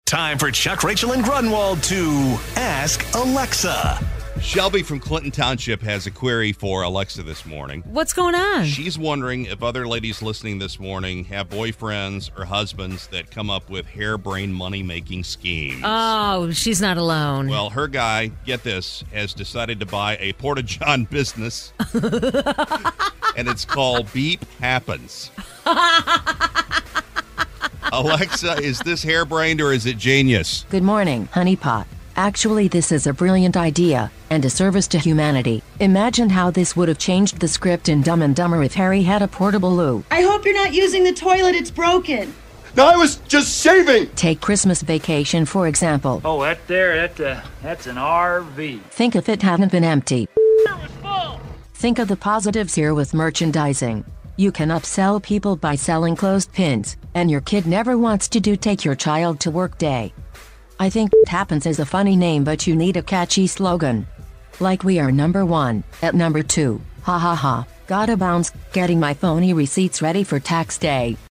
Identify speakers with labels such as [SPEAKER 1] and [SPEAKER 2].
[SPEAKER 1] Time for Chuck, Rachel, and Grunwald to Ask Alexa.
[SPEAKER 2] Shelby from Clinton Township has a query for Alexa this morning.
[SPEAKER 3] What's going on?
[SPEAKER 2] She's wondering if other ladies listening this morning have boyfriends or husbands that come up with harebrained money-making schemes.
[SPEAKER 3] Oh, she's not alone.
[SPEAKER 2] Well, her guy, get this, has decided to buy a Porta-John business, and it's called Beep Happens. Alexa, is this harebrained or is it genius?
[SPEAKER 4] Good morning, honeypot. Actually, this is a brilliant idea and a service to humanity. Imagine how this would have changed the script in Dumb and Dumber if Harry had a portable loo.
[SPEAKER 5] I hope you're not using the toilet, it's broken.
[SPEAKER 6] No, I was just shaving.
[SPEAKER 4] Take Christmas vacation, for example.
[SPEAKER 7] Oh, that's an RV.
[SPEAKER 4] Think if it hadn't been empty. Think of the positives here with merchandising. You can upsell people by selling closed pins, and your kid never wants to do take your child to work day. I think happens is a funny name, but you need a catchy slogan. Like we are number one, at number two, ha ha ha, gotta bounce, getting my phony receipts ready for tax day.